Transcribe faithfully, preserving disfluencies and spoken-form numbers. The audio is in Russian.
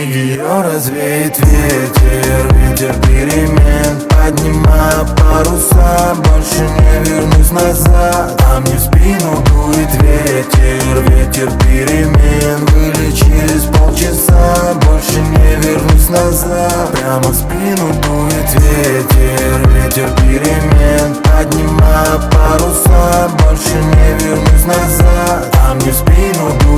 Ее развеет ветер, ветер перемен. Поднимаю паруса, больше не вернусь назад. А мне в спину дует ветер, ветер перемен. Вылечились полчаса, больше не вернусь назад. Прямо в спину дует ветер, ветер перемен. Поднимаю паруса, больше не вернусь назад. А мне в спину дует